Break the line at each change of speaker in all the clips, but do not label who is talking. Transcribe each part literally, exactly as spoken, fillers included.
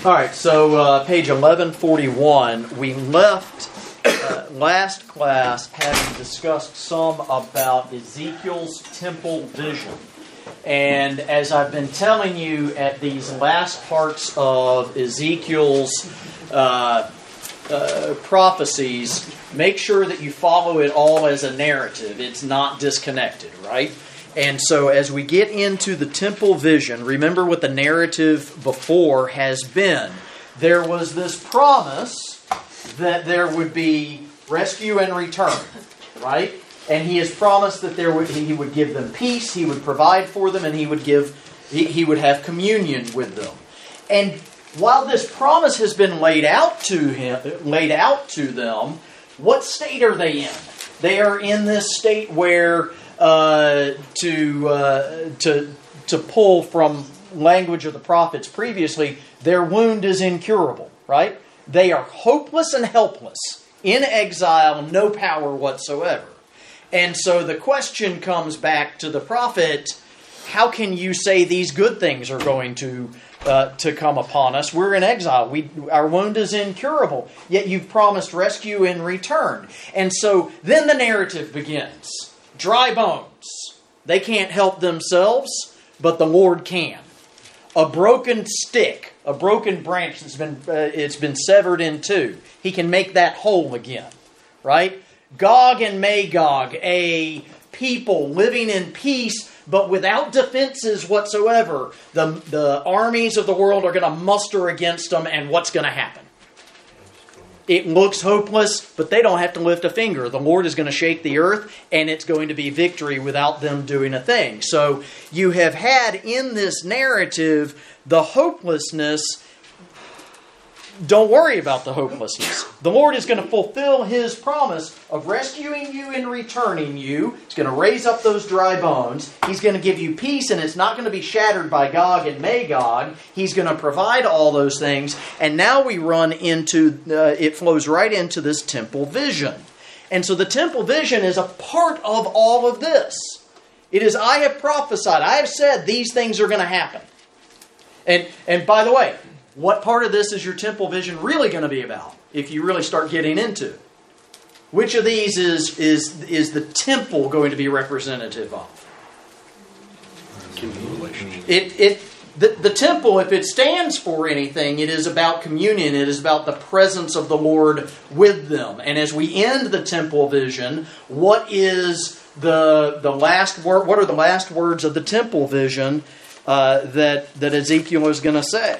All right, so uh, page eleven forty-one, we left uh, last class having discussed some about Ezekiel's temple vision. And as I've been telling you at these last parts of Ezekiel's uh, uh, prophecies, make sure that you follow it all as a narrative. It's not disconnected, right? And so as we get into the temple vision, remember what the narrative before has been. There was this promise that there would be rescue and return, right? And he has promised that there would he would give them peace, he would provide for them, and he would give he, he would have communion with them. And while this promise has been laid out to him, laid out to them, what state are they in? They are in this state where Uh, to uh, to to pull from language of the prophets previously, their wound is incurable, right? They are hopeless and helpless, in exile, no power whatsoever. And so the question comes back to the prophet, how can you say these good things are going to uh, to come upon us? We're in exile. We our wound is incurable, yet you've promised rescue in return. And so then the narrative begins. Dry bones. They can't help themselves, but the Lord can. A broken stick, a broken branch that's been uh, it's been severed in two. He can make that whole again, right? Gog and Magog, a people living in peace, but without defenses whatsoever. The the armies of the world are going to muster against them, and what's going to happen? It looks hopeless, but they don't have to lift a finger. The Lord is going to shake the earth, and it's going to be victory without them doing a thing. So you have had in this narrative the hopelessness. Don't worry about the hopelessness. The Lord is going to fulfill His promise of rescuing you and returning you. He's going to raise up those dry bones. He's going to give you peace, and it's not going to be shattered by Gog and Magog. He's going to provide all those things. And now we run into, uh, it flows right into this temple vision. And so the temple vision is a part of all of this. It is, I have prophesied, I have said these things are going to happen. And, and by the way, what part of this is your temple vision really going to be about, if you really start getting into it? Which of these is is is the temple going to be representative of? It it the, the temple, if it stands for anything, it is about communion. It is about the presence of the Lord with them. And as we end the temple vision, what is the the last word? What are the last words of the temple vision uh, that that Ezekiel is going to say?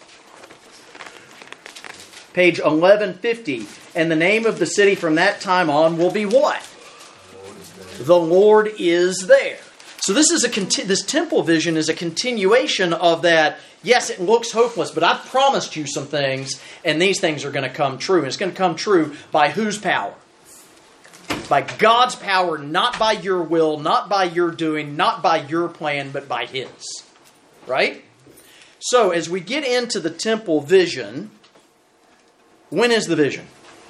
Page eleven fifty. And the name of the city from that time on will be what? The Lord is there. So this is a conti- this temple vision is a continuation of that. Yes, it looks hopeless, but I've promised you some things, and these things are going to come true. And it's going to come true by whose power? By God's power, not by your will, not by your doing, not by your plan, but by His. Right? So as we get into the temple vision, when is the vision?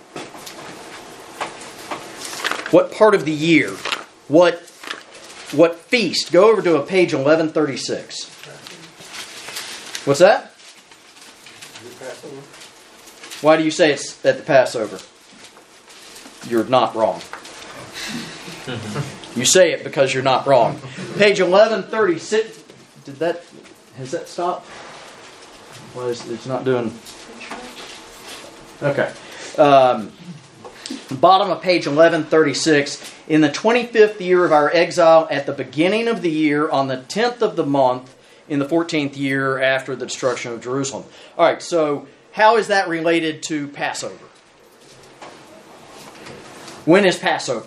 What part of the year? What what feast? Go over to a page eleven thirty-six. What's that? Why do you say it's at the Passover? You're not wrong. You say it because you're not wrong. Page eleven thirty-six. Did that? Has that stopped? Well, it's, it's not doing. Okay. Um, bottom of page eleven thirty-six. In the twenty-fifth year of our exile, at the beginning of the year, on the tenth of the month, in the fourteenth year after the destruction of Jerusalem. All right, so how is that related to Passover? When is Passover?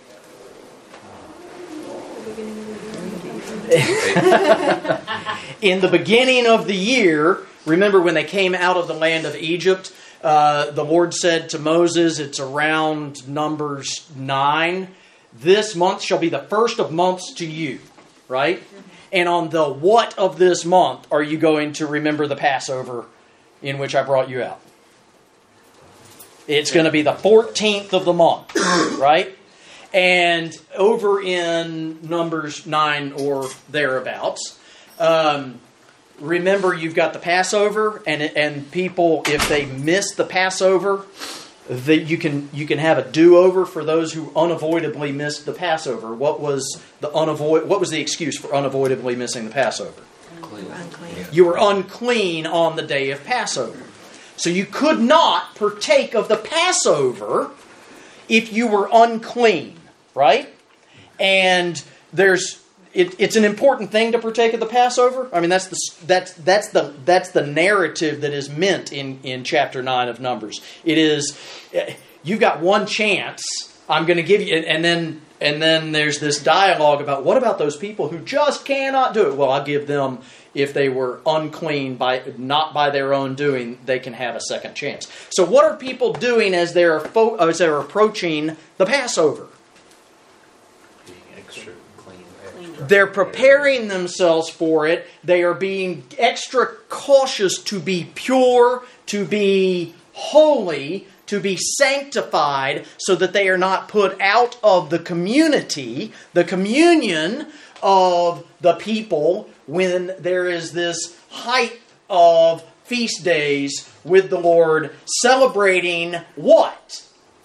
In the beginning of the year, remember when they came out of the land of Egypt, Uh, the Lord said to Moses, it's around Numbers nine, this month shall be the first of months to you, right? And on the what of this month are you going to remember the Passover in which I brought you out? It's going to be the fourteenth of the month, right? And over in Numbers nine or thereabouts, um, remember, you've got the Passover, and and people, if they miss the Passover, that you can you can have a do-over for those who unavoidably missed the Passover. What was the unavoid? What was the excuse for unavoidably missing the Passover?
Unclean.
You were unclean on the day of Passover. So you could not partake of the Passover if you were unclean, right? And there's it, it's an important thing to partake of the Passover. I mean, that's the that's that's the that's the narrative that is meant in, in chapter nine of Numbers. It is you've got one chance. I'm going to give you, and then and then there's this dialogue about what about those people who just cannot do it? Well, I'll give them, if they were unclean by not by their own doing, they can have a second chance. So, what are people doing as they're fo- as they're approaching the Passover?
Being extra clean.
They're preparing themselves for it. They are being extra cautious to be pure, to be holy, to be sanctified, so that they are not put out of the community, the communion of the people, when there is this height of feast days with the Lord, celebrating what?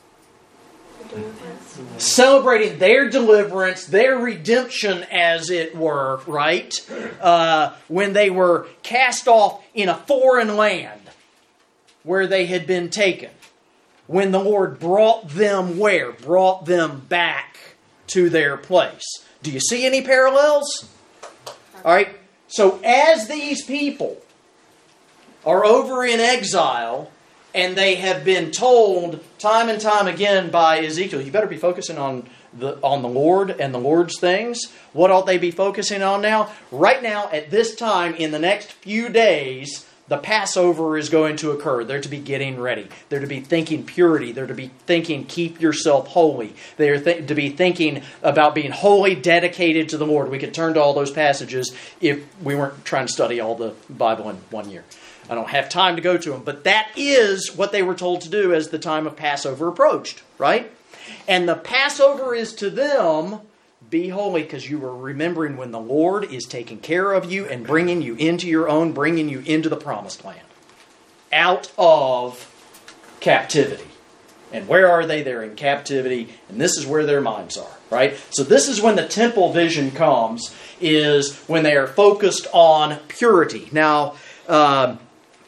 Celebrating their deliverance, their redemption, as it were, right? Uh, when they were cast off in a foreign land where they had been taken. When the Lord brought them where? Brought them back to their place. Do you see any parallels? All right. So as these people are over in exile, and they have been told time and time again by Ezekiel, you better be focusing on the on the Lord and the Lord's things. What ought they be focusing on now? Right now, at this time, in the next few days, the Passover is going to occur. They're to be getting ready. They're to be thinking purity. They're to be thinking keep yourself holy. They're th- to be thinking about being wholly dedicated to the Lord. We could turn to all those passages if we weren't trying to study all the Bible in one year. I don't have time to go to them. But that is what they were told to do as the time of Passover approached, right? And the Passover is to them, be holy, because you are remembering when the Lord is taking care of you and bringing you into your own, bringing you into the promised land. Out of captivity. And where are they? They're in captivity. And this is where their minds are, right? So this is when the temple vision comes, is when they are focused on purity. Now, um,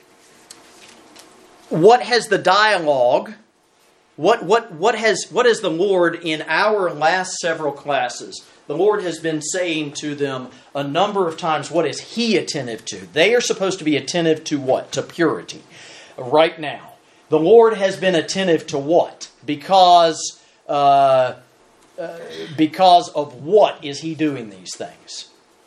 what has the dialogue... What what what has what has the Lord in our last several classes? The Lord has been saying to them a number of times, what is He attentive to? They are supposed to be attentive to what? To purity. Right now, the Lord has been attentive to what? Because uh, uh, because of what is He doing these things?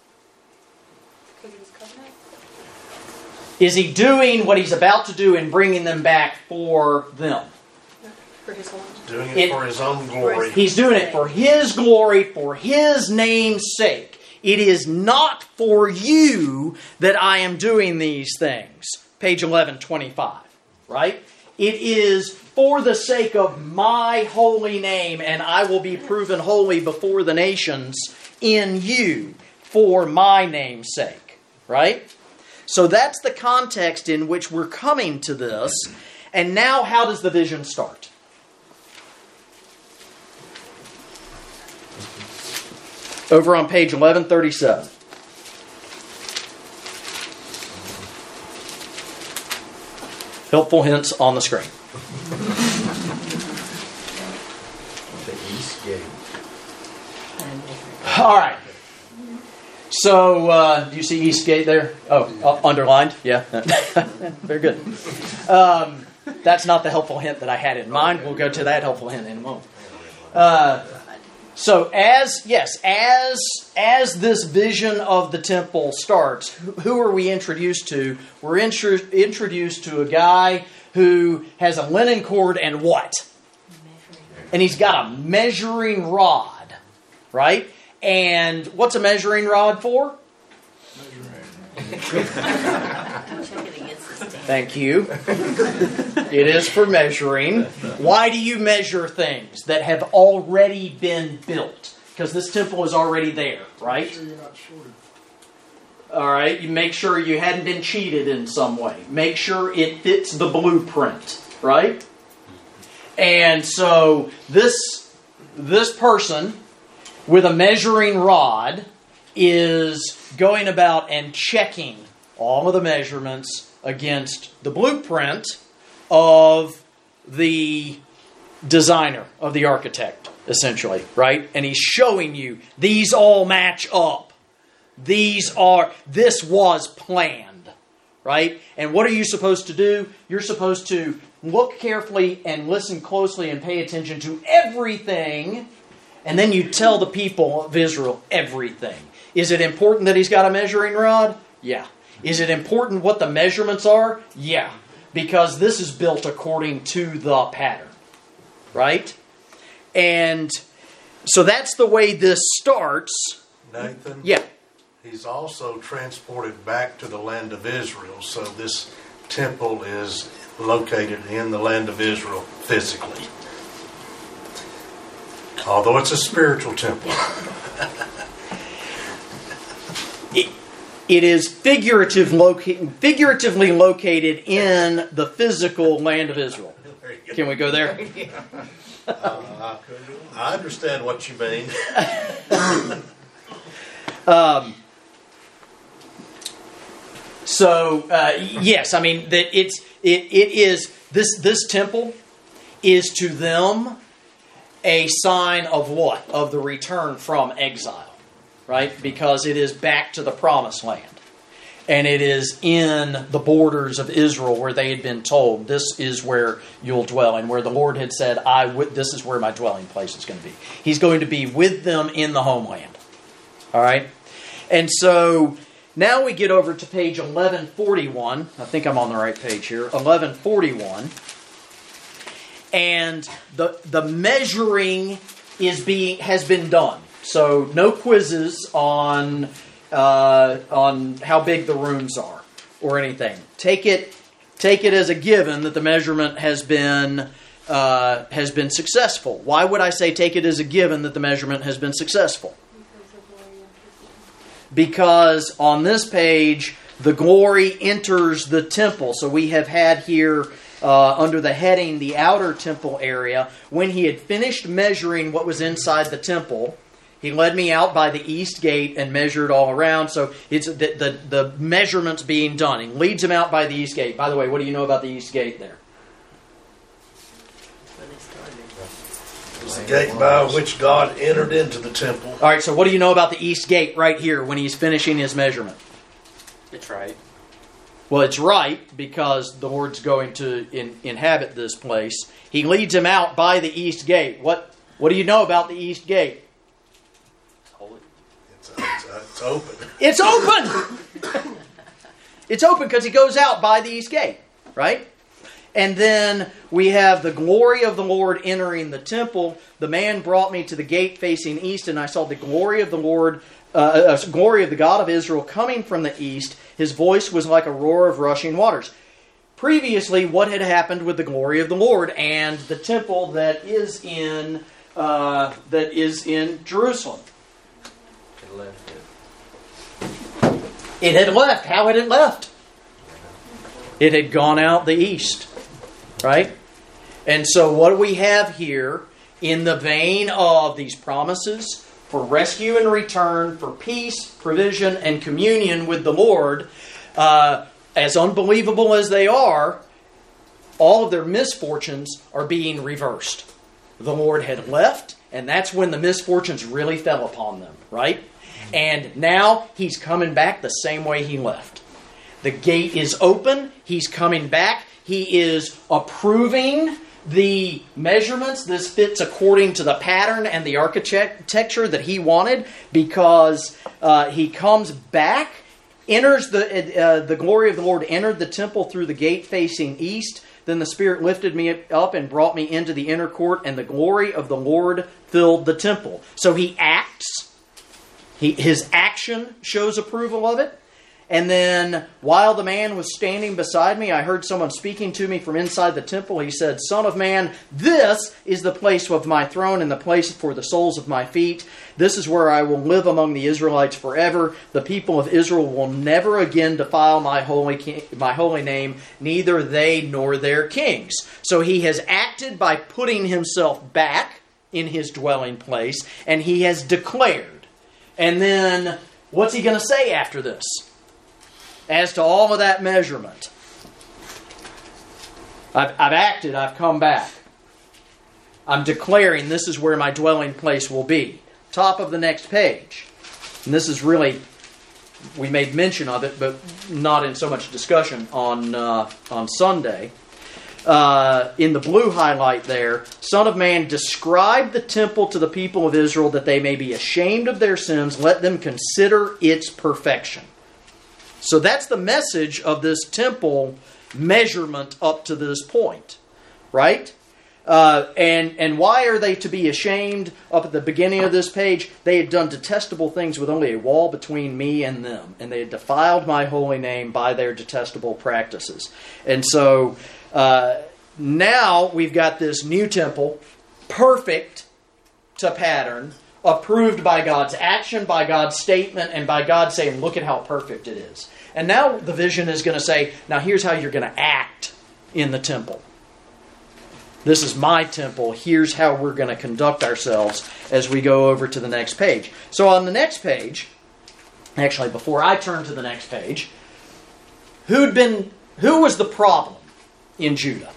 Is He doing what He's about to do and bringing them back for them?
For his own.
Doing it,
It-
for His own glory.
He's doing it for His glory, for His name's sake. It is not for you that I am doing these things. Page eleven twenty-five, right? It is for the sake of my holy name, and I will be proven holy before the nations in you for my name's sake, right? So that's the context in which we're coming to this. And now how does the vision start? Over on page eleven thirty-seven. Helpful hints on the screen.
The East Gate.
All right. So, uh, do you see Eastgate there? Oh, uh, underlined? Yeah. Very good. Um, that's not the helpful hint that I had in mind. We'll go to that helpful hint in a moment. Uh, So as, yes, as as this vision of the temple starts, who, who are we introduced to? We're intro, introduced to a guy who has a linen cord and what? And he's got a measuring rod, right? And what's a measuring rod for? Thank you. It is for measuring. Why do you measure things that have already been built? Because this temple is already there, right?
So you're not shorted.
All right, you make sure you hadn't been cheated in some way. Make sure it fits the blueprint, right? And so this this person with a measuring rod is going about and checking all of the measurements against the blueprint of the designer, of the architect, essentially, right? And he's showing you, these all match up. These are, this was planned, right? And what are you supposed to do? You're supposed to look carefully and listen closely and pay attention to everything, and then you tell the people of Israel everything. Is it important that he's got a measuring rod? Yeah. Is it important what the measurements are? Yeah. Because this is built according to the pattern, right? And so that's the way this starts.
Nathan?
Yeah.
He's also transported back to the land of Israel, so this temple is located in the land of Israel physically. Although it's a spiritual temple.
it, it is figurative loca- figuratively located in the physical land of Israel. Can we go there?
uh, I understand what you mean.
um, So uh, yes, I mean that it's it, it is this this temple is to them a sign of what? Of the return from exile, right? Because it is back to the promised land, and it is in the borders of Israel where they had been told this is where you'll dwell, and where the Lord had said, "I w- this is where my dwelling place is going to be." He's going to be with them in the homeland. All right, and so. Now we get over to page eleven forty-one. I think I'm on the right page here. eleven forty-one. And the the measuring is being has been done. So no quizzes on uh, on how big the rooms are or anything. Take it take it as a given that the measurement has been uh, has been successful. Why would I say take it as a given that the measurement has been successful? Because on this page, the glory enters the temple. So we have had here, uh, under the heading, the outer temple area. When he had finished measuring what was inside the temple, he led me out by the east gate and measured all around. So it's the, the, the measurements being done. He leads him out by the east gate. By the way, what do you know about the east gate there?
It's the gate by which God entered into the temple.
All right, so what do you know about the east gate right here when he's finishing his measurement?
It's right.
Well, it's right because the Lord's going to in, inhabit this place. He leads him out by the east gate. What What do you know about the east gate?
It's holy.
It's, it's, it's open.
It's open! It's open because he goes out by the east gate, right? And then we have the glory of the Lord entering the temple. The man brought me to the gate facing east, and I saw the glory of the Lord, uh, uh, glory of the God of Israel coming from the east. His voice was like a roar of rushing waters. Previously, what had happened with the glory of the Lord and the temple that is in uh, that is in Jerusalem?
It left it.
It had left. How had it left? It had gone out the east. Right? And so what do we have here in the vein of these promises for rescue and return, for peace, provision, and communion with the Lord? Uh, as unbelievable as they are, all of their misfortunes are being reversed. The Lord had left, and that's when the misfortunes really fell upon them, right? And now He's coming back the same way He left. The gate is open. He's coming back. He is approving the measurements. This fits according to the pattern and the architecture that He wanted, because uh, He comes back, enters the uh, the glory of the Lord entered the temple through the gate facing east. Then the Spirit lifted me up and brought me into the inner court, and the glory of the Lord filled the temple. So He acts. He, his action shows approval of it. And then, while the man was standing beside me, I heard someone speaking to me from inside the temple. He said, Son of man, this is the place of my throne and the place for the soles of my feet. This is where I will live among the Israelites forever. The people of Israel will never again defile my holy, my holy name, neither they nor their kings. So he has acted by putting himself back in his dwelling place, and he has declared. And then, what's he going to say after this? As to all of that measurement, I've, I've acted, I've come back. I'm declaring this is where my dwelling place will be. Top of the next page. And this is really, we made mention of it, but not in so much discussion on, uh, on Sunday. Uh, in the blue highlight there, Son of man, describe the temple to the people of Israel that they may be ashamed of their sins. Let them consider its perfection. So that's the message of this temple measurement up to this point, right? Uh, and, and why are they to be ashamed? Up at the beginning of this page, they had done detestable things with only a wall between me and them. And they had defiled my holy name by their detestable practices. And so uh, now we've got this new temple, perfect to pattern, approved by God's action, by God's statement, and by God saying, look at how perfect it is. And now the vision is going to say, now here's how you're going to act in the temple. This is my temple. Here's how we're going to conduct ourselves as we go over to the next page. So on the next page, actually before I turn to the next page, who'd been, who was the problem in Judah?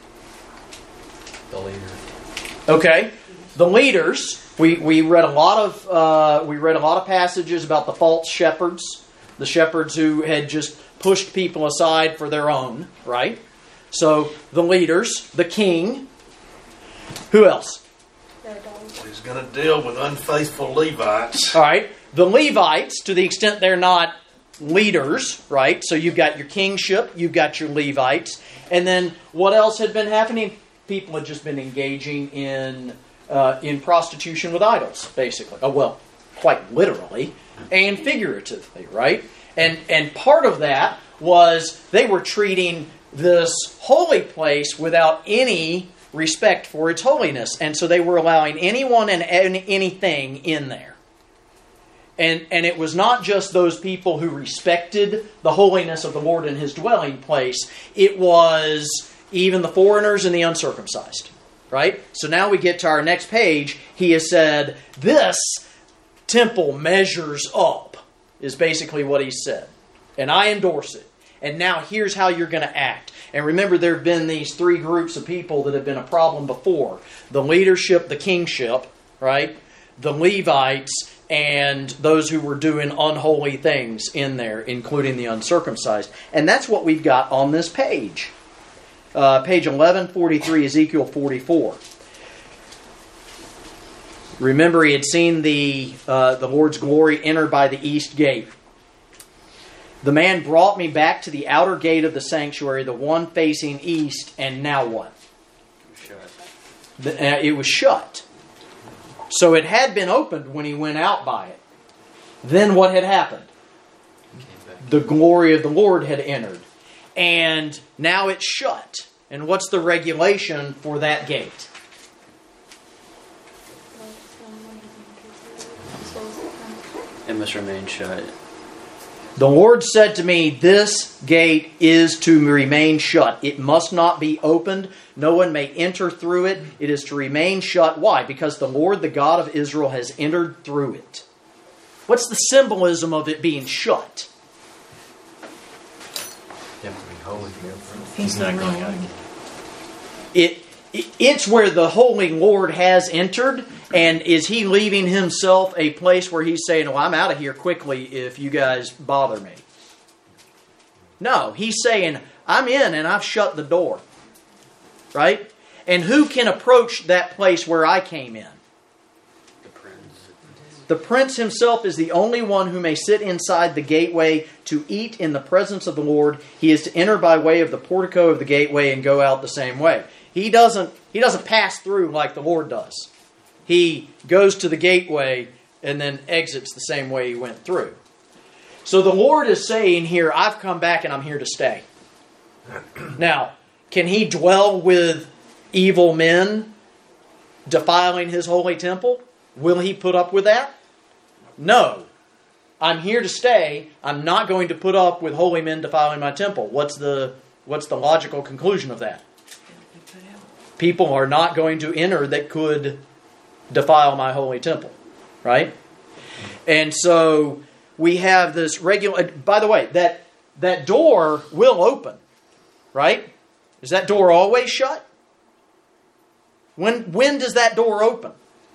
The leader.
Okay, the leaders. We we read a lot of uh, we read a lot of passages about the false shepherds. The shepherds who had just pushed people aside for their own, right? So, the leaders, the king. Who else?
He's going to deal with unfaithful Levites.
All right. The Levites, to the extent they're not leaders, right? So, you've got your kingship, you've got your Levites. And then, what else had been happening? People had just been engaging in, uh, in prostitution with idols, basically. Oh, well, quite literally. And figuratively, right? And and part of that was they were treating this holy place without any respect for its holiness. And so they were allowing anyone and anything in there. And and it was not just those people who respected the holiness of the Lord in His dwelling place. It was even the foreigners and the uncircumcised, right? So now we get to our next page. He has said, this temple measures up, is basically what he said. And I endorse it. And now here's how you're going to act. And remember, there have been these three groups of people that have been a problem before. The leadership, the kingship, right? The Levites, and those who were doing unholy things in there, including the uncircumcised. And that's what we've got on this page. Uh, page eleven forty-three, Ezekiel forty-four. Remember, he had seen the uh, the Lord's glory enter by the east gate. The man brought me back to the outer gate of the sanctuary, the one facing east, and now what?
Shut.
The, uh, it was shut. So it had been opened when he went out by it. Then what had happened? The glory of the Lord had entered. And now it's shut. And what's the regulation for that gate?
It must remain shut.
The Lord said to me, this gate is to remain shut. It must not be opened. No one may enter through it. It is to remain shut. Why? Because the Lord, the God of Israel, has entered through it. What's the symbolism of it being shut?
You have to be holy here.
He's not going out again.
It, it it's where the Holy Lord has entered. And is he leaving himself a place where he's saying, well, I'm out of here quickly if you guys bother me? No, he's saying, I'm in and I've shut the door. Right? And who can approach that place where I came in?
The prince.
The prince himself is the only one who may sit inside the gateway to eat in the presence of the Lord. He is to enter by way of the portico of the gateway and go out the same way. He doesn't, he doesn't pass through like the Lord does. He goes to the gateway and then exits the same way he went through. So the Lord is saying here, I've come back and I'm here to stay. Now, can He dwell with evil men defiling His holy temple? Will He put up with that? No. I'm here to stay. I'm not going to put up with holy men defiling my temple. What's the what's the logical conclusion of that? People are not going to enter that could defile my holy temple. Right? And so we have this regular... By the way, that, that door will open. Right? Is that door always shut? When, when does that door open?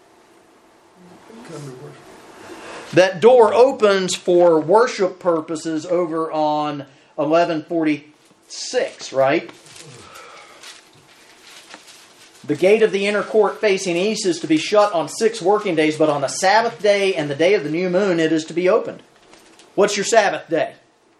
That door opens for worship purposes over on eleven forty-six, right? The gate of the inner court facing east is to be shut on six working days, but on the Sabbath day and the day of the new moon it is to be opened. What's your Sabbath day?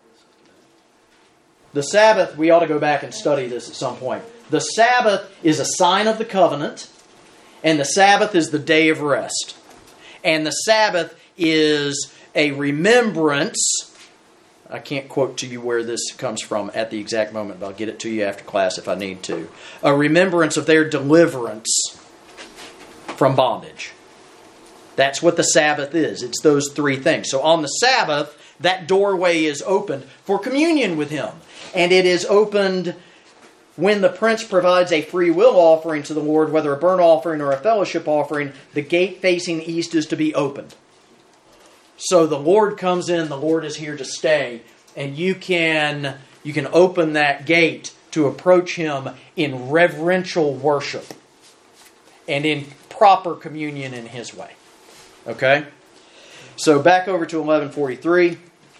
The Sabbath, we ought to go back and study this at some point. The Sabbath is a sign of the covenant, and the Sabbath is the day of rest. And the Sabbath is a remembrance. I can't quote to you where this comes from at the exact moment, but I'll get it to you after class if I need to. A remembrance of their deliverance from bondage. That's what the Sabbath is. It's those three things. So on the Sabbath, that doorway is opened for communion with Him. And it is opened when the prince provides a free will offering to the Lord, whether a burnt offering or a fellowship offering, the gate facing east is to be opened. So the Lord comes in, the Lord is here to stay, and you can, you can open that gate to approach Him in reverential worship and in proper communion in His way. Okay? So back over to eleven forty-three.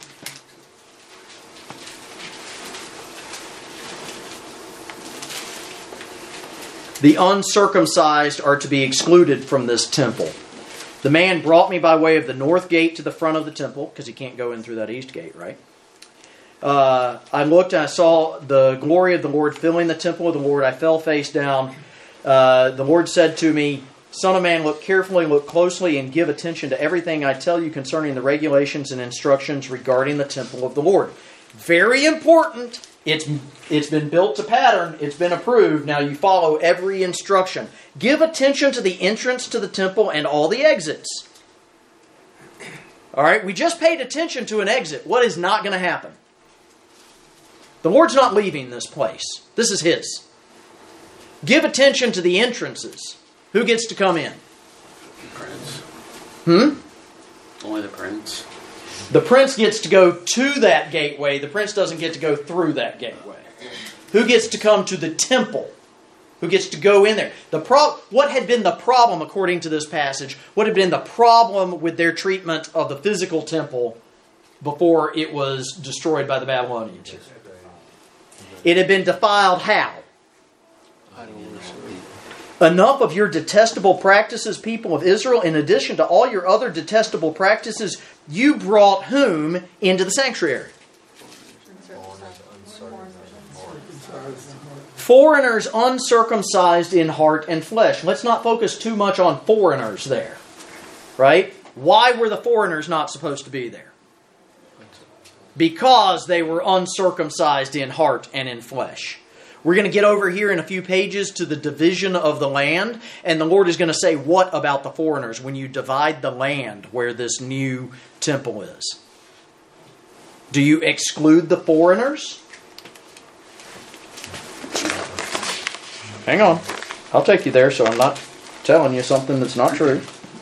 The uncircumcised are to be excluded from this temple. The man brought me by way of the north gate to the front of the temple, because he can't go in through that east gate, right? Uh, I looked and I saw the glory of the Lord filling the temple of the Lord. I fell face down. Uh, the Lord said to me, Son of man, look carefully, look closely, and give attention to everything I tell you concerning the regulations and instructions regarding the temple of the Lord. Very important. It's it's been built to pattern. It's been approved. Now you follow every instruction. Give attention to the entrance to the temple and all the exits. All right, we just paid attention to an exit. What is not going to happen? The Lord's not leaving this place. This is His. Give attention to the entrances. Who gets to come in?
Prince.
Hmm?
Only the prince.
The prince gets to go to that gateway. The prince doesn't get to go through that gateway. Who gets to come to the temple? Who gets to go in there? The pro- What had been the problem, according to this passage? What had been the problem with their treatment of the physical temple before it was destroyed by the Babylonians? It had been defiled how? Enough of your detestable practices, people of Israel, in addition to all your other detestable practices, you brought whom into the sanctuary? Foreigners uncircumcised in heart and flesh. Let's not focus too much on foreigners there. Right? Why were the foreigners not supposed to be there? Because they were uncircumcised in heart and in flesh. We're going to get over here in a few pages to the division of the land, and the Lord is going to say what about the foreigners when you divide the land where this new temple is. Do you exclude the foreigners? Hang on. I'll take you there so I'm not telling you something that's not true.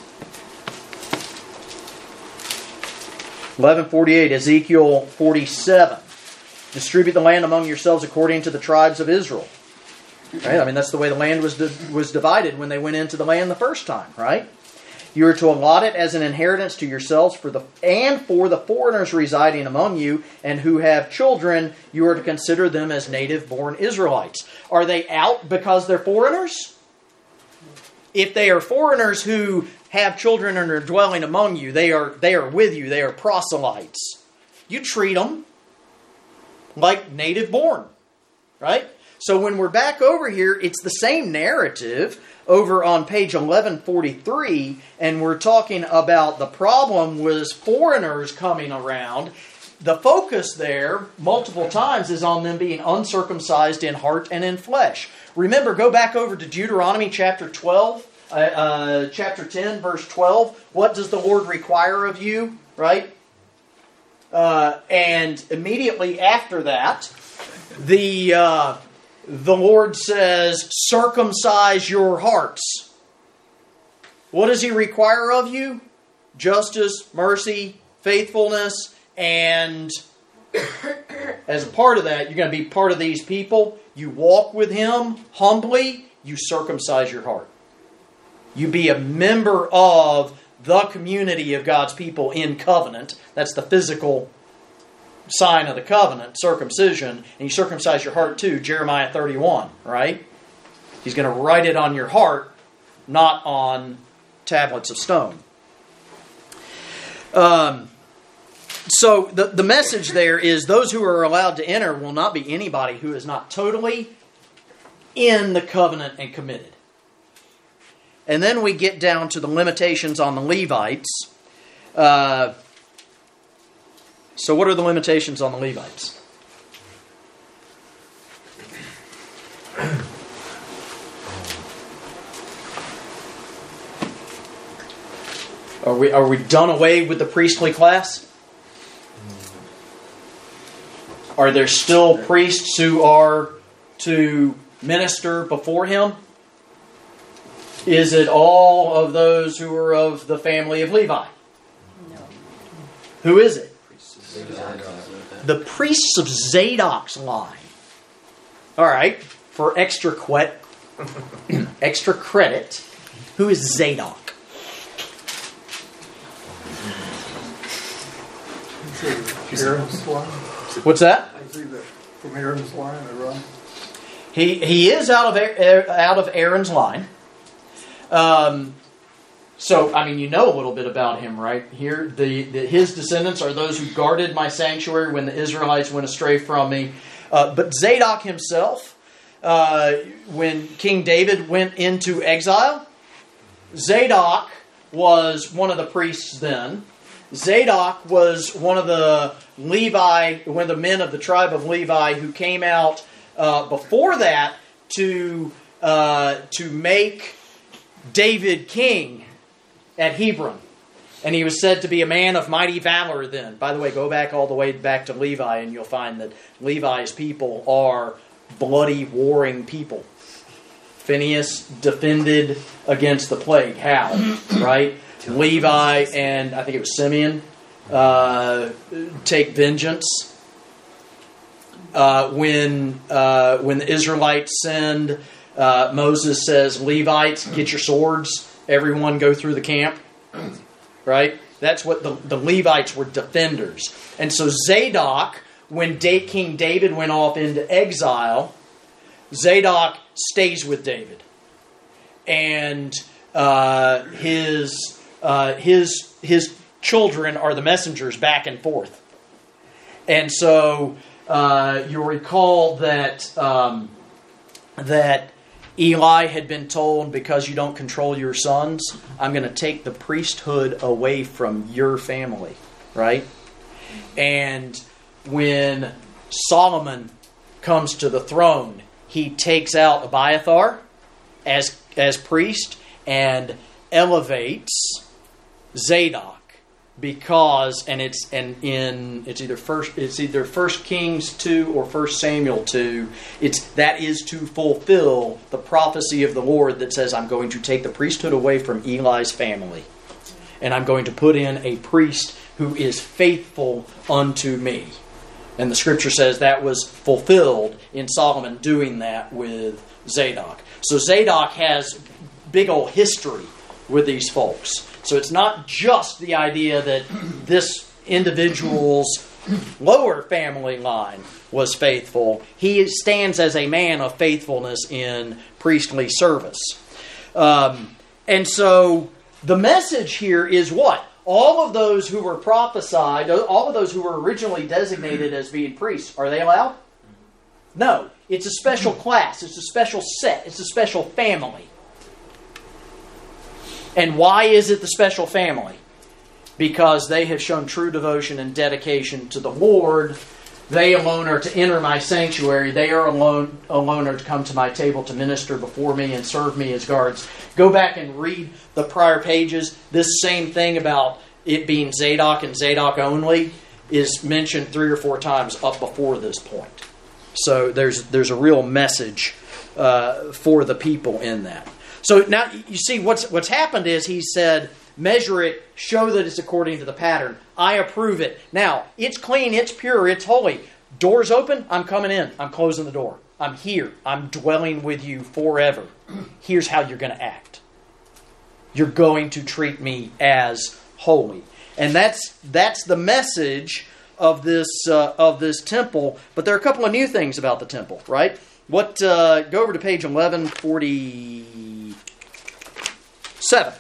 eleven forty-eight, Ezekiel forty-seven. Distribute the land among yourselves according to the tribes of Israel. Right? I mean, that's the way the land was di- was divided when they went into the land the first time, right? You are to allot it as an inheritance to yourselves for the and for the foreigners residing among you and who have children, you are to consider them as native-born Israelites. Are they out because they're foreigners? If they are foreigners who have children and are dwelling among you, they are they are with you, they are proselytes. You treat them like native born, right? So when we're back over here, it's the same narrative over on page eleven forty-three, and we're talking about the problem was foreigners coming around. the focus there, multiple times, is on them being uncircumcised in heart and in flesh. Remember, go back over to Deuteronomy chapter twelve, uh, uh, chapter ten, verse twelve. What does the Lord require of you, right? Uh, and immediately after that, the uh, the Lord says, circumcise your hearts. What does He require of you? Justice, mercy, faithfulness, and as a part of that, you're going to be part of these people. You walk with Him humbly, you circumcise your heart. You be a member of the community of God's people in covenant. That's the physical sign of the covenant, circumcision. And you circumcise your heart too, Jeremiah thirty-one, right? He's going to write it on your heart, not on tablets of stone. Um, so the, the message there is those who are allowed to enter will not be anybody who is not totally in the covenant and committed. And then we get down to the limitations on the Levites. Uh, so what are the limitations on the Levites? Are we are we done away with the priestly class? Are there still priests who are to minister before Him? Is it all of those who are of the family of Levi? No. Who is it? The priests of Zadok's line. All right. For extra que- extra credit, who is Zadok?
Aaron's line.
What's that?
I see that from Aaron's line, right?
He he is out of out of Aaron's line. Um, so I mean, you know a little bit about him, right? Here, the, the his descendants are those who guarded my sanctuary when the Israelites went astray from me. Uh, but Zadok himself, uh, when King David went into exile, Zadok was one of the priests then. Zadok was one of the Levi, one of the men of the tribe of Levi who came out uh, before that to uh, to make David king at Hebron. And he was said to be a man of mighty valor then. By the way, go back all the way back to Levi and you'll find that Levi's people are bloody, warring people. Phinehas defended against the plague. How? Right? Levi and I think it was Simeon uh, take vengeance uh, when uh, when the Israelites sinned. Uh, Moses says, "Levites, get your swords. Everyone go through the camp." Right? That's what the, the Levites were, defenders. And so Zadok, when Da- King David went off into exile, Zadok stays with David, and uh, his. Uh, his his children are the messengers back and forth. And so uh, you'll recall that um, that Eli had been told, because you don't control your sons, I'm going to take the priesthood away from your family, right? And when Solomon comes to the throne, he takes out Abiathar as as priest and elevates Zadok, because and it's and in it's either first it's either First Kings two or First Samuel two. It's that is to fulfill the prophecy of the Lord that says, I'm going to take the priesthood away from Eli's family, and I'm going to put in a priest who is faithful unto me. And the Scripture says that was fulfilled in Solomon doing that with Zadok. So Zadok has big old history with these folks. So it's not just the idea that this individual's lower family line was faithful. He stands as a man of faithfulness in priestly service. Um, and so the message here is what? All of those who were prophesied, all of those who were originally designated as being priests, are they allowed? No. It's a special class. It's a special set. It's a special family. And why is it the special family? because they have shown true devotion and dedication to the Lord. They alone are to enter my sanctuary. They are alone, alone are to come to my table to minister before me and serve me as guards. Go back and read the prior pages. This same thing about it being Zadok and Zadok only is mentioned three or four times up before this point. So there's there's a real message uh, for the people in that. So now you see what's what's happened is he said, measure it, show that it's according to the pattern. I approve it. Now, it's clean, it's pure, it's holy. Doors open, I'm coming in. I'm closing the door. I'm here. I'm dwelling with you forever. Here's how you're going to act. You're going to treat me as holy. And that's that's the message of this uh, of this temple. But there are a couple of new things about the temple, right? What? Uh, go over to page eleven forty-seven.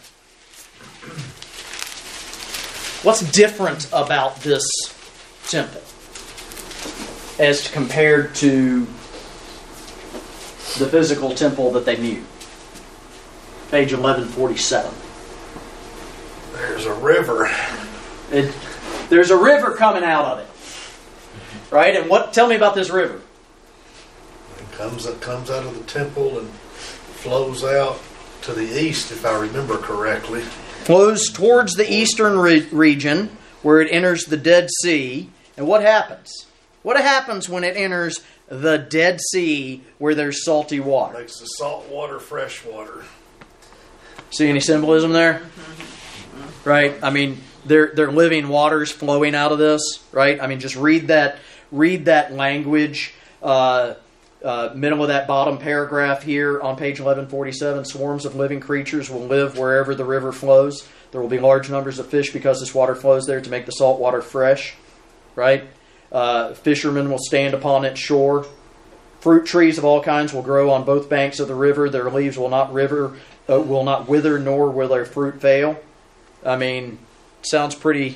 What's different about this temple as compared to the physical temple that they knew? Page eleven forty-seven.
There's a river.
It, there's a river coming out of it, right? And what? Tell me about this river.
It comes it comes out of the temple and flows out to the east, if I remember correctly.
Flows towards the eastern re- region where it enters the Dead Sea. And what happens? What happens when it enters the Dead Sea where there's salty water?
Makes the salt water fresh water.
See any symbolism there? Right? I mean, they're they're living waters flowing out of this, right? I mean, just read that read that language. Uh, uh, middle of that bottom paragraph here on page eleven forty-seven. Swarms of living creatures will live wherever the river flows. There will be large numbers of fish because this water flows there to make the salt water fresh, right? Uh, fishermen will stand upon its shore. Fruit trees of all kinds will grow on both banks of the river. Their leaves will not river uh, will not wither, nor will their fruit fail. I mean, sounds pretty.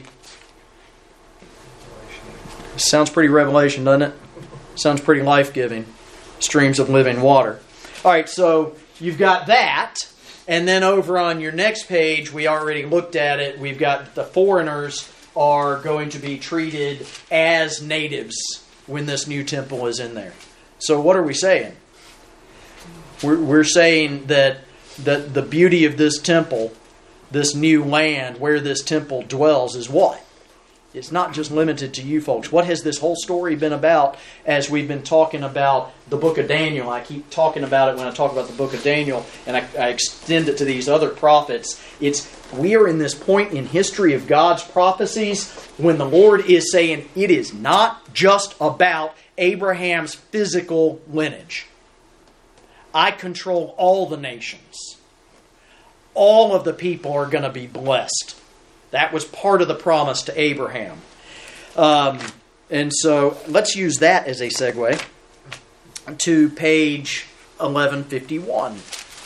Sounds pretty Revelation, doesn't it? Sounds pretty life-giving. Streams of living water. All right, so you've got that, and then over on your next page, we already looked at it. We've got the foreigners are going to be treated as natives when this new temple is in there. So what are we saying? We're, we're saying that, that the beauty of this temple, this new land where this temple dwells, is what? It's not just limited to you folks. What has this whole story been about as we've been talking about the book of Daniel? I keep talking about it when I talk about the book of Daniel, and I, I extend it to these other prophets. It's we are in this point in history of God's prophecies when the Lord is saying it is not just about Abraham's physical lineage. I control all the nations. All of the people are going to be blessed. That was part of the promise to Abraham. Um, and so let's use that as a segue to page eleven fifty-one.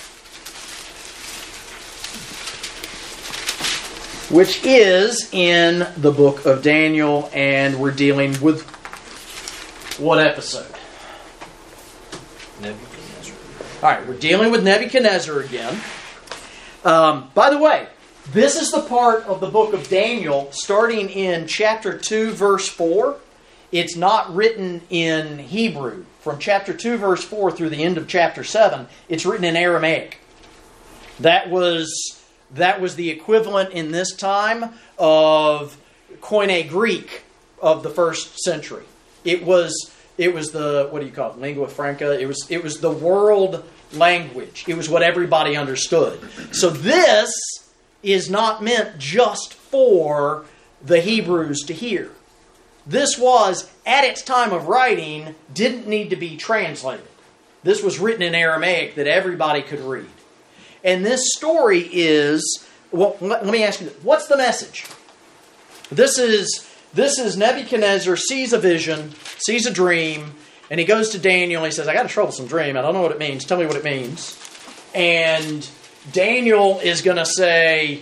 Which is in the book of Daniel, and we're dealing with what episode?
Nebuchadnezzar.
All right, we're dealing with Nebuchadnezzar again. Um, by the way, this is the part of the book of Daniel starting in chapter two, verse four. It's not written in Hebrew. From chapter two, verse four through the end of chapter seven, it's written in Aramaic. That was, that was the equivalent in this time of Koine Greek of the first century. It was, it was the, what do you call it, lingua franca? It was, it was the world language. It was what everybody understood. So this is not meant just for the Hebrews to hear. This was, at its time of writing, didn't need to be translated. This was written in Aramaic that everybody could read. And this story is, well, let me ask you, what's the message? This is, this is Nebuchadnezzar sees a vision, sees a dream, and he goes to Daniel and he says, I got a troublesome dream. I don't know what it means. Tell me what it means. And Daniel is going to say,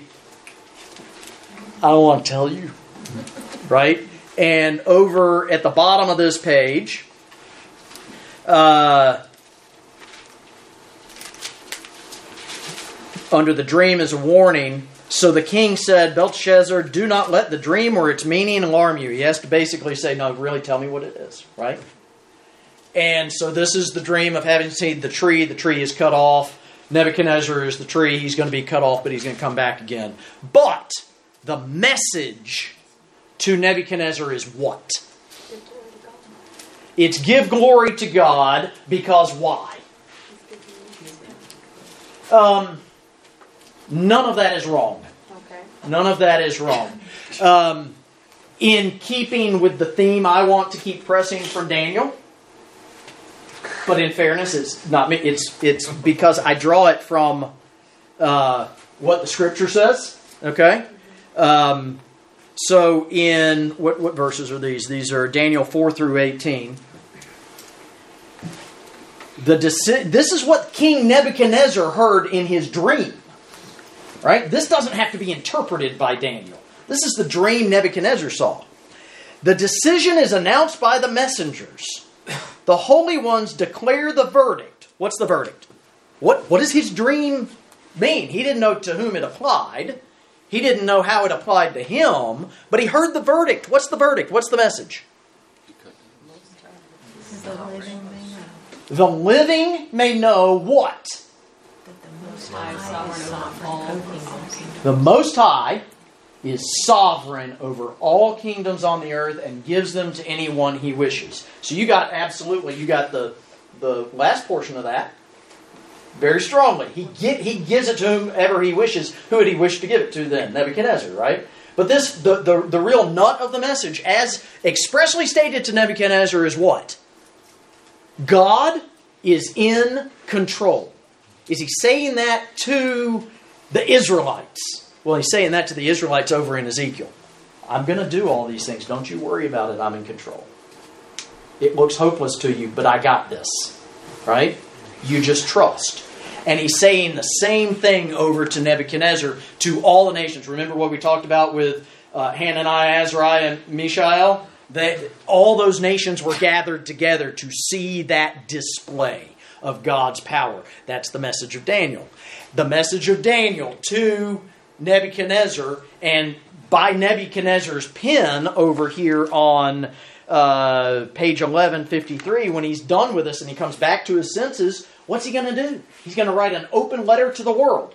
I don't want to tell you. Right? And over at the bottom of this page, uh, under the dream is a warning, so the king said, Belteshazzar, do not let the dream or its meaning alarm you. He has to basically say, no, really tell me what it is, right? And so this is the dream of having seen the tree. The tree is cut off. Nebuchadnezzar is the tree. He's going to be cut off, but he's going to come back again. But the message to Nebuchadnezzar is what? It's give glory to God, because why? Um, none of that is wrong.
Okay.
None of that is wrong. Um, in keeping with the theme I want to keep pressing from Daniel, but in fairness, it's not me. It's it's because I draw it from uh, what the Scripture says. Okay. Um, so in what what verses are these? These are Daniel four through eighteen. The deci- this is what King Nebuchadnezzar heard in his dream. Right? This doesn't have to be interpreted by Daniel. This is the dream Nebuchadnezzar saw. The decision is announced by the messengers. The holy ones declare the verdict. What's the verdict? What, what does his dream mean? He didn't know to whom it applied. He didn't know how it applied to him. But he heard the verdict. What's the verdict? What's the message?
The living may know
The living may know what?
that the Most High is sovereign over all kingdoms.
The Most High is sovereign over all kingdoms on the earth and gives them to anyone he wishes. So you got absolutely, you got the the last portion of that very strongly. He get, he gives it to whomever he wishes. Who would he wish to give it to then? Nebuchadnezzar, right? But this the, the, the real nut of the message, as expressly stated to Nebuchadnezzar, is what? God is in control. Is he saying that to the Israelites? Well, he's saying that to the Israelites over in Ezekiel. I'm going to do all these things. Don't you worry about it. I'm in control. It looks hopeless to you, but I got this. Right? You just trust. And he's saying the same thing over to Nebuchadnezzar, to all the nations. Remember what we talked about with uh, Hananiah, Azariah, and Mishael? That all those nations were gathered together to see that display of God's power. That's the message of Daniel. The message of Daniel to Nebuchadnezzar, and by Nebuchadnezzar's pen over here on uh, page eleven fifty-three, when he's done with us and he comes back to his senses, what's he going to do? He's going to write an open letter to the world.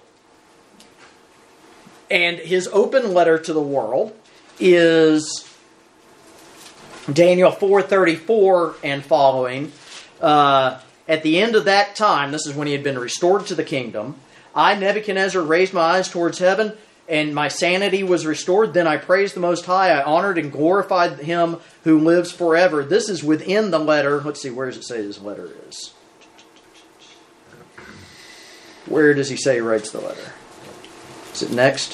And his open letter to the world is Daniel four thirty-four and following. Uh, at the end of that time, this is when he had been restored to the kingdom, I, Nebuchadnezzar, raised my eyes towards heaven, and my sanity was restored. Then I praised the Most High. I honored and glorified him who lives forever. This is within the letter. Let's see, where does it say this letter is? Where does he say he writes the letter? Is it next?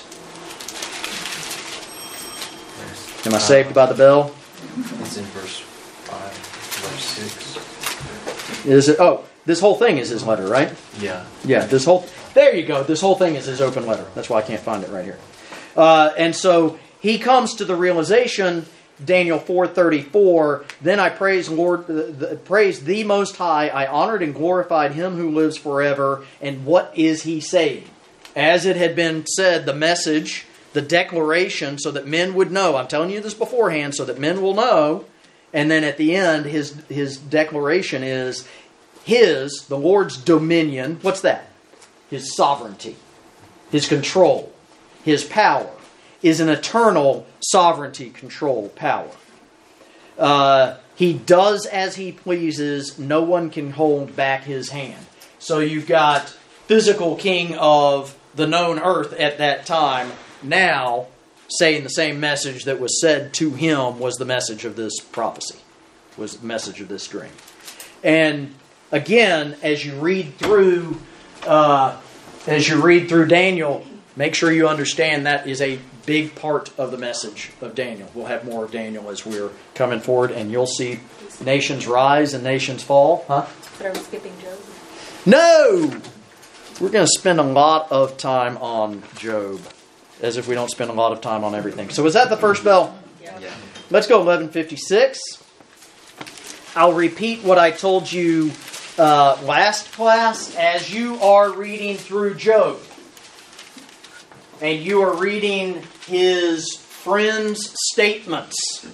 Am I saved by the bell?
It's in verse five, verse six.
Is it? Oh, this whole thing is his letter, right?
Yeah.
Yeah, this whole... There you go. This whole thing is his open letter. That's why I can't find it right here. Uh, and so he comes to the realization, Daniel four thirty-four, then I praise Lord, the, the, praise the Most High. I honored and glorified him who lives forever. And what is he saying? As it had been said, the message, the declaration, so that men would know. I'm telling you this beforehand so that men will know. And then at the end, his his declaration is his, the Lord's dominion. What's that? His sovereignty, his control, his power is an eternal sovereignty, control, power. Uh, he does as he pleases. No one can hold back his hand. So you've got physical king of the known earth at that time now saying the same message that was said to him was the message of this prophecy, was the message of this dream. And again, as you read through Uh, as you read through Daniel, make sure you understand that is a big part of the message of Daniel. We'll have more of Daniel as we're coming forward, and you'll see nations rise and nations fall. Huh?
But are we skipping Job?
No! We're going to spend a lot of time on Job, as if we don't spend a lot of time on everything. So is that the first bell?
Yeah.
Yeah.
Let's go eleven fifty-six. I'll repeat what I told you Uh, last class, as you are reading through Job, and you are reading his friend's statements,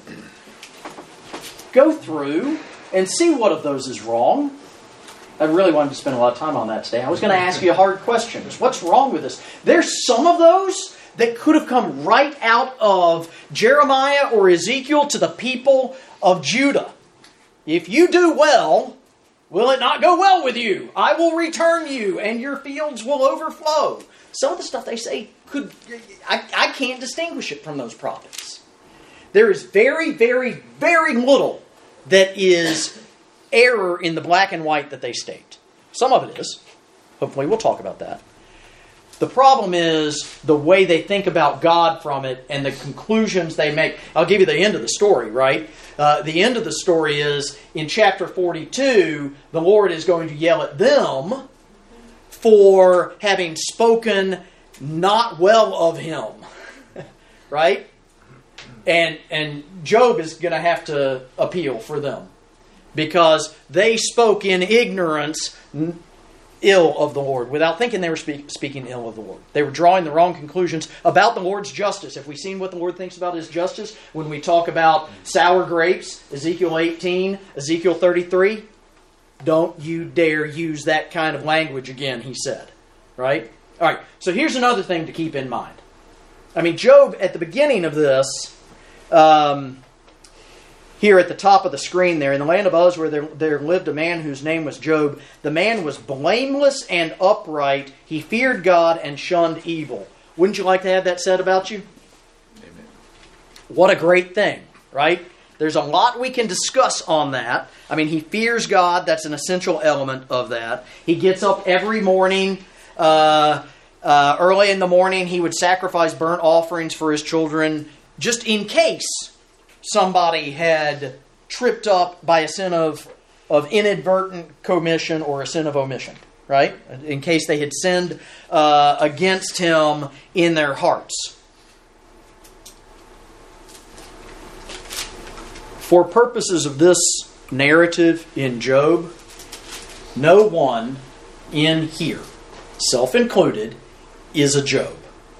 go through and see what of those is wrong. I really wanted to spend a lot of time on that today. I was going to ask you hard questions. What's wrong with this? There's some of those that could have come right out of Jeremiah or Ezekiel to the people of Judah. If you do well, will it not go well with you? I will return you, and your fields will overflow. Some of the stuff they say, could I, I can't distinguish it from those prophets. There is very, very, very little that is error in the black and white that they state. Some of it is. Hopefully we'll talk about that. The problem is the way they think about God from it and the conclusions they make. I'll give you the end of the story, right? Uh, the end of the story is, in chapter forty-two, the Lord is going to yell at them for having spoken not well of Him. Right? And, and Job is going to have to appeal for them, because they spoke in ignorance ill of the Lord, without thinking they were speak, speaking ill of the Lord. They were drawing the wrong conclusions about the Lord's justice. Have we seen what the Lord thinks about His justice when we talk about sour grapes, Ezekiel eighteen, Ezekiel thirty-three? Don't you dare use that kind of language again, He said. Right? All right, so here's another thing to keep in mind. I mean, Job, at the beginning of this, um, here at the top of the screen there, in the land of Uz, where there, there lived a man whose name was Job. The man was blameless and upright. He feared God and shunned evil. Wouldn't you like to have that said about you?
Amen.
What a great thing, right? There's a lot we can discuss on that. I mean, he fears God. That's an essential element of that. He gets up every morning. Uh, uh, early in the morning, he would sacrifice burnt offerings for his children, just in case somebody had tripped up by a sin of, of inadvertent commission or a sin of omission, right? In case they had sinned uh, against him in their hearts. For purposes of this narrative in Job, no one in here, self-included, is a Job.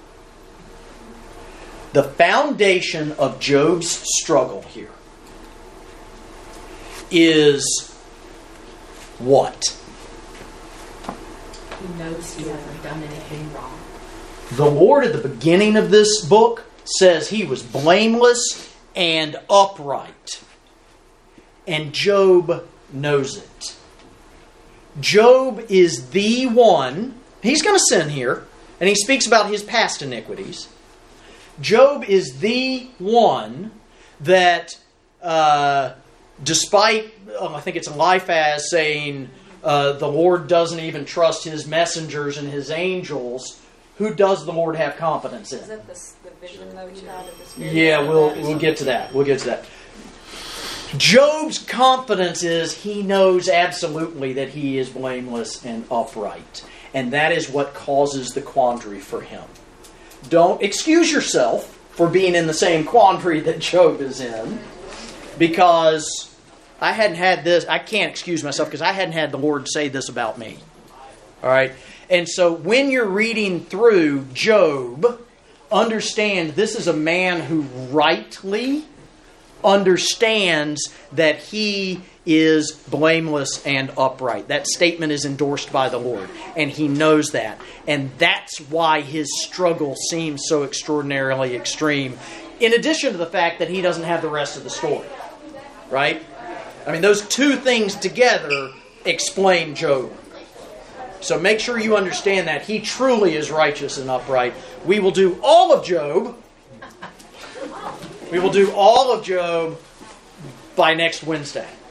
The foundation of Job's struggle here is what?
He knows he hasn't done anything wrong.
The Lord at the beginning of this book says he was blameless and upright. And Job knows it. Job is the one, he's going to sin here, and he speaks about his past iniquities. Job is the one that, uh, despite, oh, I think it's Eliphaz saying uh, the Lord doesn't even trust His messengers and His angels, who does the Lord have confidence in?
Is that the, the vision though he had of the Spirit?
Yeah, we'll we'll get to that. We'll get to that. Job's confidence is he knows absolutely that he is blameless and upright, and that is what causes the quandary for him. Don't excuse yourself for being in the same quandary that Job is in, because I hadn't had this. I can't excuse myself because I hadn't had the Lord say this about me. All right? And so when you're reading through Job, understand this is a man who rightly understands that he is blameless and upright. That statement is endorsed by the Lord, and he knows that. And that's why his struggle seems so extraordinarily extreme, in addition to the fact that he doesn't have the rest of the story. Right? I mean, those two things together explain Job. So make sure you understand that he truly is righteous and upright. We will do all of Job. We will do all of Job by next Wednesday.